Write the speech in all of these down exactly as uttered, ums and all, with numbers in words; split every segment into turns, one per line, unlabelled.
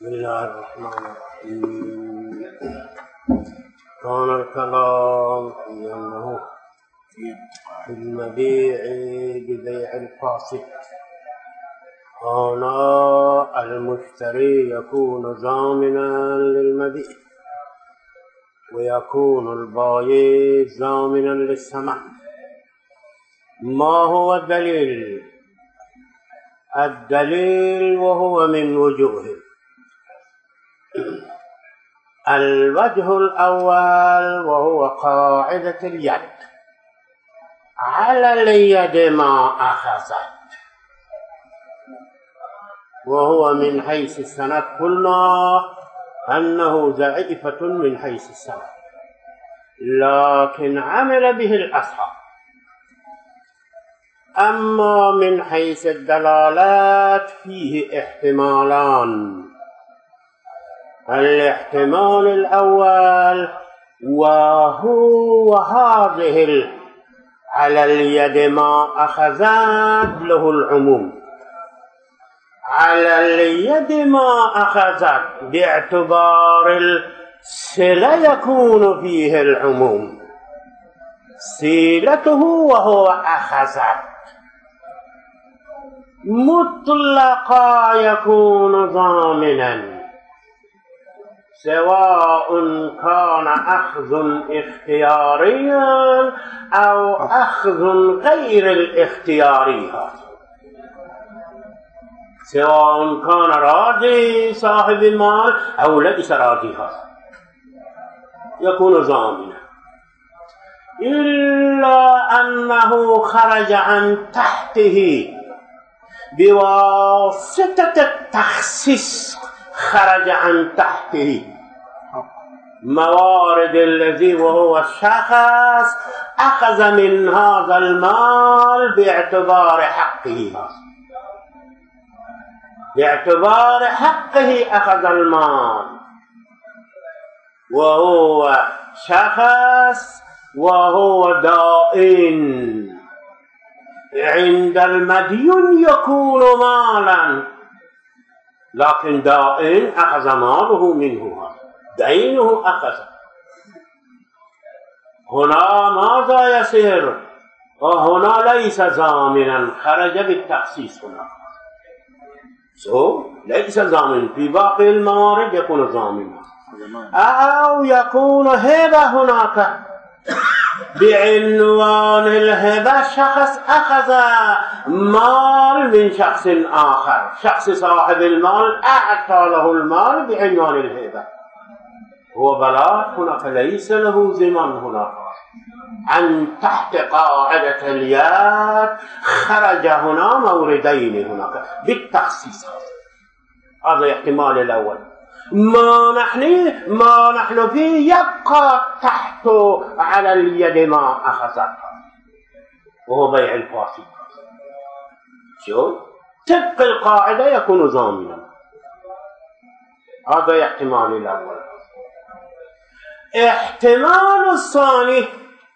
بسم الله الرحمن الرحيم. كان الكلام في أنه في المبيع ببيع الفاسد هنا المشتري يكون ضامنا للمبيع ويكون البائع ضامنا للثمن. ما هو الدليل؟ الدليل وهو من وجوه. الوجه الأول وهو قاعدة اليد، على اليد ما أخذت، وهو من حيث السند قلنا أنه ضعيفة من حيث السند، لكن عمل به الأصحاب. أما من حيث الدلالات فيه احتمالان. الاحتمال الأول وهو هذه على اليد ما أخذت له العموم. على اليد ما أخذت باعتبار الصلة يكون فيه العموم، صلته وهو أخذت مطلقا يكون ضامنا، سواء كان أخذ اختياريا أو أخذ غير الاختياري، سواء كان راضي صاحب المال أو ليس راضي يكون ضامنا، إلا أنه خرج عن تحته بواسطة التخصيص، خرج عن تحته موارد الذي وهو الشخص أخذ من هذا المال باعتبار حقه، باعتبار حقه أخذ المال، وهو شخص وهو دائن. عند المدين يكون مالا، لكن دائن أخذ ماله منه، دينه أخذ. هنا ماذا يصير؟ وهنا ليس ضامنا، خرج بالتخصيص. هنا سو ليس ضامن، في باقي الموارد يكون ضامنا. أو يكون هبة هناك بعنوان الهبة، شخص أخذ مال من شخص آخر، شخص صاحب المال أعطى له المال بعنوان الهبة، هو بلاغ هناك ليس له ضمان. هناك عن تحت قاعدة اليد خرج هنا موردين هناك بالتخصيص. هذا احتمال الأول. ما نحن ما نحن فيه يبقى تحت على اليد ما أخذت، وهو بيع الفاسد. شو؟ طبق القاعدة يكون ضامنا. هذا احتمال الأول. احتمال الثاني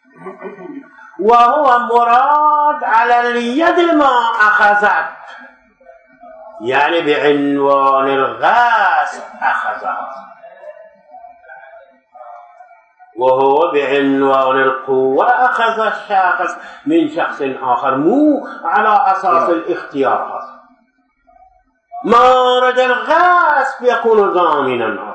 وهو مراد على اليد ما أخذت، يعني بعنوان الغاصب أخذها، وهو بعنوان القوة أخذ الشخص من شخص آخر، مو على أساس الاختيار. مورد الغاصب يكون ضامنا.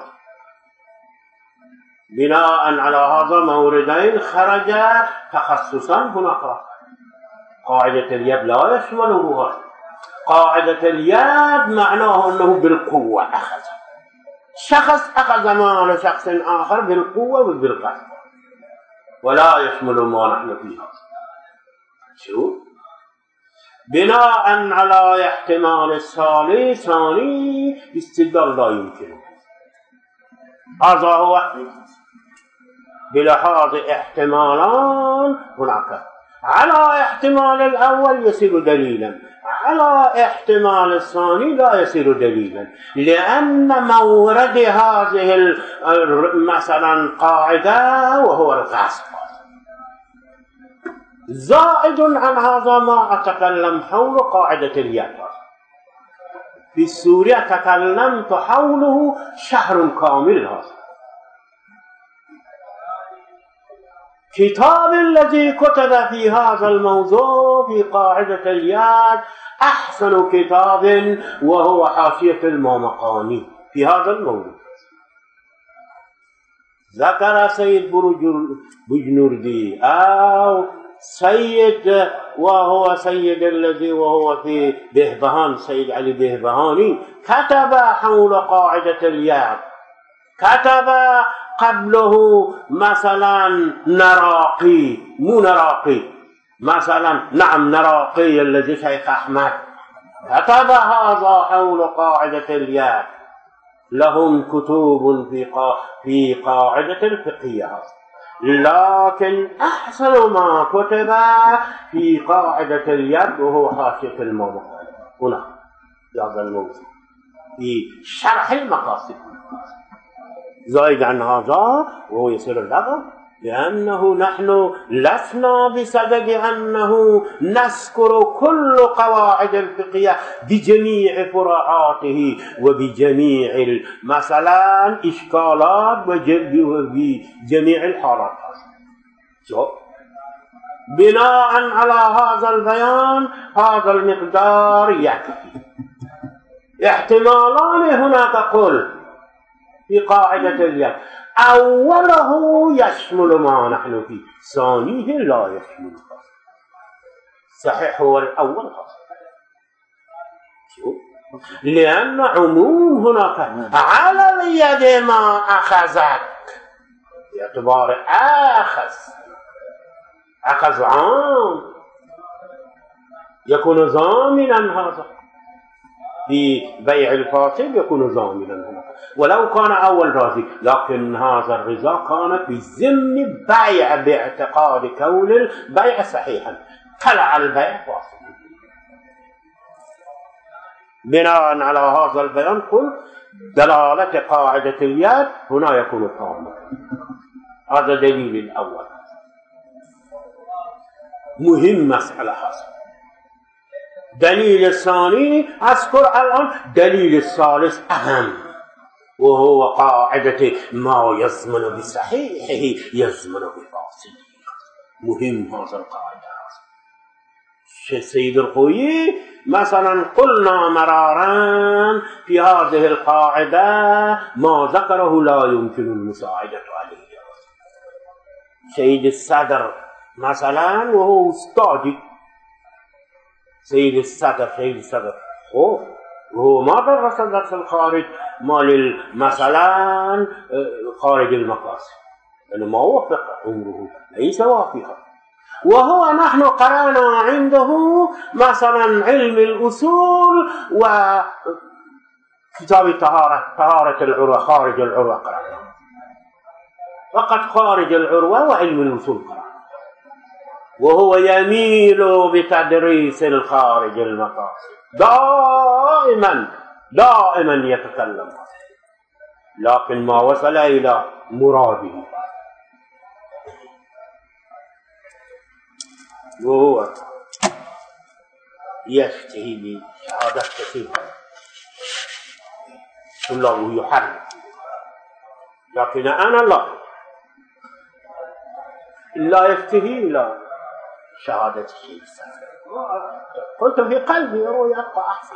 بناء على هذا موردين خرج تخصصا. هناك قاعدة اليد لا يشمله هذا. قاعدة اليد معناه أنه بالقوة أخذ، شخص أخذ مال شخص آخر بالقوة وبالغصب، ولا يشمل ما نحن فيها. شو؟ بناء على احتمال الثالث ثاني استدلال لا يمكن. هذا هو بلحاظ احتمالان هناك. على احتمال الأول يصير دليلا، على احتمال الثاني لا يصير دليلا، لأن مورد هذه مثلا قاعدة وهو الغصب زائد عن هذا ما أتكلم حول قاعدة اليد. في سوريا تكلمت حوله شهر كامل. هذا كتاب الذي كتب في هذا الموضوع في قاعدة اليد أحسن كتاب، وهو حاشية المامقاني في هذا الموضوع. ذكر سيد بجنوردي أو سيد، وهو سيد الذي وهو في بهبهان، سيد علي بهبهاني، كتب حول قاعدة اليد. كتب قبله مثلا نراقي، مو نراقي مثلا، نعم نراقي الذي شيخ أحمد كتب هذا حول قاعدة اليد. لهم كتب في في قاعدة الفقهية، لكن أحسن ما كتب في قاعدة اليد وهو حاشية المامقاني هنا في هذا الموضوع في شرح المقاصد. زائد عن هذا وهو يصير اللغة، لأنه نحن لسنا بصدد أنه نذكر كل قواعد الفقهية بجميع فروعاته وبجميع مثلا إشكالات وبجميع الحالات. بناء على هذا البيان هذا المقدار يكفي. احتمالان هناك قل في قاعدة اليد، أوله يشمل ما نحن فيه، ثانيه لا يشمل. صحيح هو الأول خاص، لأن عموم هناك على اليد ما أخذت باعتبار أخذ أخذ عام يكون ضامنا. هذا في بيع الفاسد يكون ضامنا هنا، ولو كان أول راضي، لكن هذا الرضا كان في ضمن بيع باعتقاد كون البيع صحيحا، خلع البيع فاسدا. بناء على هذا البيان قل دلالة قاعدة اليد هنا يكون تاما. هذا دليل الأول. مهم مسألة هذا. دليل الثاني أذكر الآن. دليل الثالث أهم، وهو قاعدة ما يزمن بصحيحه يزمن بفاسده. مهم هذا القاعدة. سيد الخوي مثلا قلنا مرارا في هذه القاعدة ما ذكره لا يمكن المساعدة عليه. سيد الصدر مثلا وهو استاذي، سيد الصدر سيد الصدر هو ما درس درس الخارج مال مثلا خارج المقاصد، لأنه ما وفق عمره، ليس وافقا. وهو نحن قرأنا عنده مثلا علم الأصول وكتاب الطهارة، طهارة العروة، خارج العروة قرأنا، فقط خارج العروة وعلم الأصول قرأنا. وهو يميل بتدريس الخارج المقاصد، دائما دائما يتكلم، لكن ما وصل إلى مراده. وهو يشتهي بشهادة كثيرة طلابه يحرك، لكن أنا لا لا يشتهي إلى شهادة الشيء السابق. قلت في قلبي هو يبقى أحسن.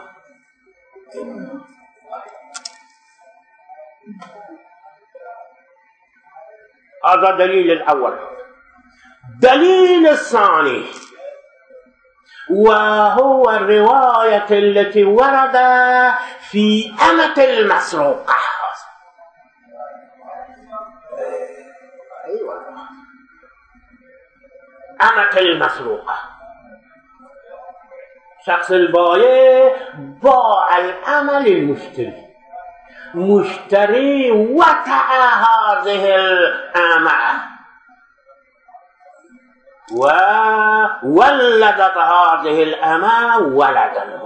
هذا دليل الأول. دليل الثاني وهو الرواية التي ورد في أمة المسروقة. أمة المسروقة، شخص البايع باع الأمة للمشتري، مشتري وطأ هذه الأمة وولدت هذه الأمة ولدا،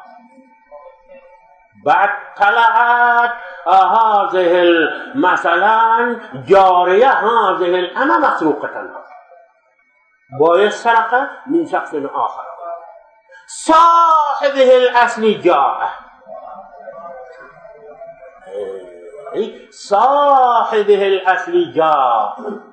بعد طلعت هذه مثلا جارية هذه الأمة مسروقة، بايع السرقة من شخص آخر، صاحبه الأصلي جاء صاحبه الأصلي جاء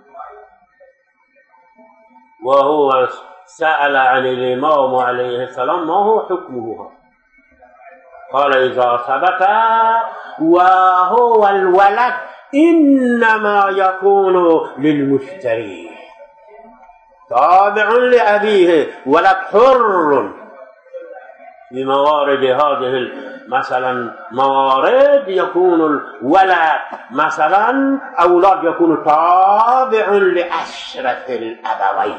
وهو سأل عن الإمام عليه السلام ما هو حكمه، قال إذا ثبت وهو الولد إنما يكون للمشتري تابع لأبيه، ولد حر. في موارد هذه مثلا موارد يكون الولد مثلا أولاد يكون تابع لأشرف الأبوين،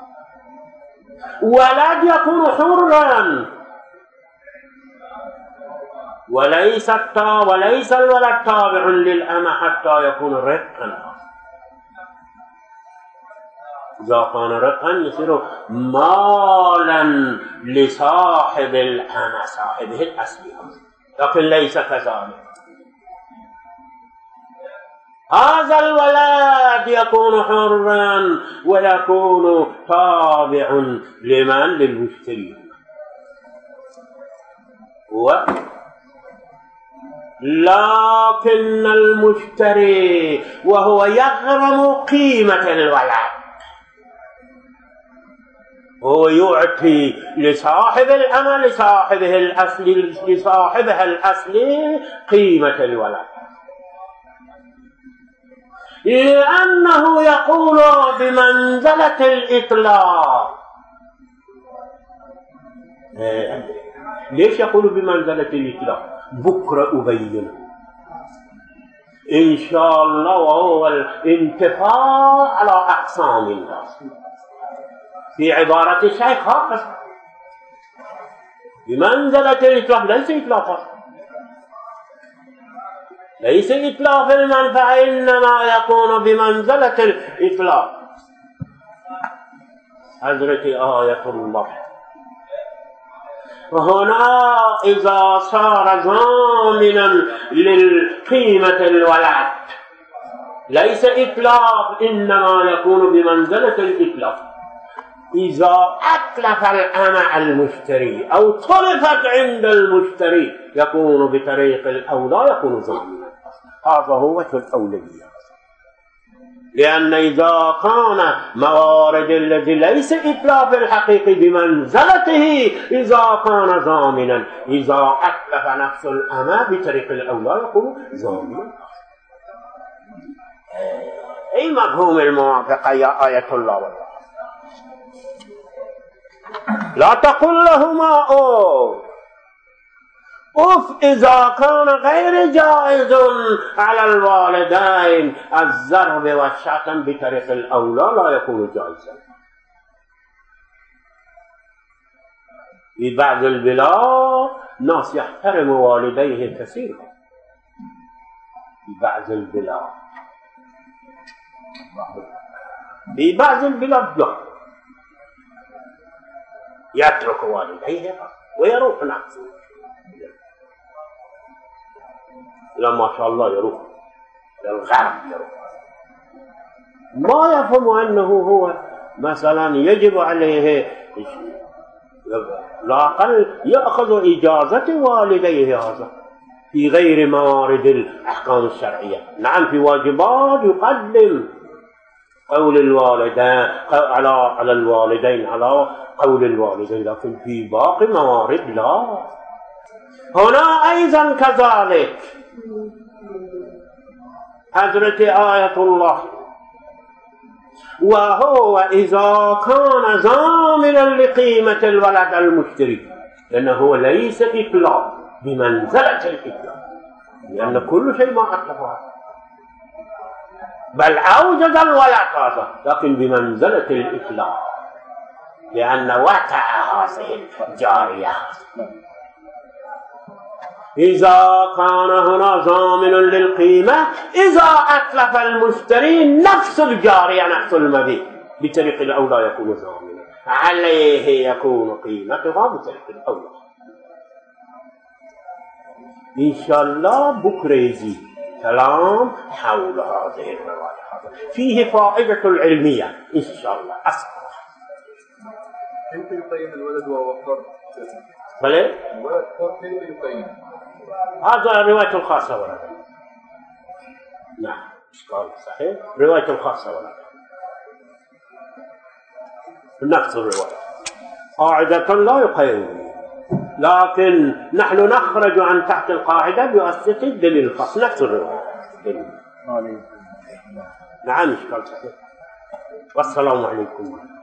ولد يكون حرا وليس وليس الولد تابع للأمة حتى يكون رقا. إذا كان رقا يصير مالا لصاحب الأمة صاحبه الأصلي، لكن ليس كذلك. هذا الولد يكون حرا ويكون تابع لمن؟ للمشتري. لكن المشتري وهو يغرم قيمة الولد هو يعطي لصاحب الأمة لصاحبه الأصلي لصاحبها الأصلي قيمة الولد، لأنه يقول بمنزلة الإطلاق. ليش يقول بمنزلة الإطلاق؟ بكرة أبين إن شاء الله، وهو الانتفاع على أقسام الناس. في عبارة الشيخ هكذا بمنزلة الإطلاق، ليس إطلاقا، ليس إطلاق المنفعة، إنما يكون بمنزلة الإطلاق. حضرت آية الله هنا إذا صار ضامنا للقيمة الولد ليس إطلاق، إنما يكون بمنزلة الإطلاق. إذا أتلف الأمة المشتري أو طلفت عند المشتري يكون بطريق الأولى، يكون ضامنا. هذا هو وجه الأولوية، لأن إذا كان موارد الذي ليس إتلاف الحقيقي بمنزلته إذا كان ضامنا، إذا أتلف نفس الأمة بطريق الأولى يكون ضامنا. أي مفهوم الموافقة يا آية الله والله. لا تقل لهما أوف أوف إذا كان غير جائز على الوالدين الضرب والشتم بطريق الأولى لا يكون جائزا. في بعض البلاد ناس يحترم والديه كثيرا، في بعض البلاد في بعض البلاد يترك والديه ويروح نفسه، لا ما شاء الله يروح للغرب، يروح ما يفهم أنه هو مثلا يجب عليه لا أقل يأخذ إجازة والديه، هذا في غير موارد الأحكام الشرعية. نعم في واجبات يقدم قول الوالدين على على الوالدين على قول الوالدين، لكن في باقي موارد لا. هنا أيضا كذلك حضرت آية الله وهو إذا كان ضامنا لقيمة الولد المشتري، لأنه ليس إطلاق بمنزلة الإطلاق، لأن كل شيء ما أطلقه بل أوجد الولد هذا، لكن بمنزلة الإطلاق، لأن وقع هذه الجارية. إذا كان هنا ضامن للقيمة إذا أتلف المشتري نفس الجارية نفس المبيع بطريق الأولى يكون ضامنا عليه، يكون قيمتها بطريق الأولى. إن شاء الله بكريزي كلام حول هذه الرواية، فيه فائدة العلمية إن شاء الله. أسأل
كيف يقيم الولد وهو حر؟
بلى؟
الولد حر كيف يقيم؟
هذا الرواية الخاصة ورد نعم إشكال صحيح. رواية الخاصة ولا نفس الرواية قاعدة لا يقيم، لكن نحن نخرج عن تحت القاعدة بواسطة الدليل الخاص. نفس الرواية دليل. نعم إشكال صحيح. والسلام عليكم.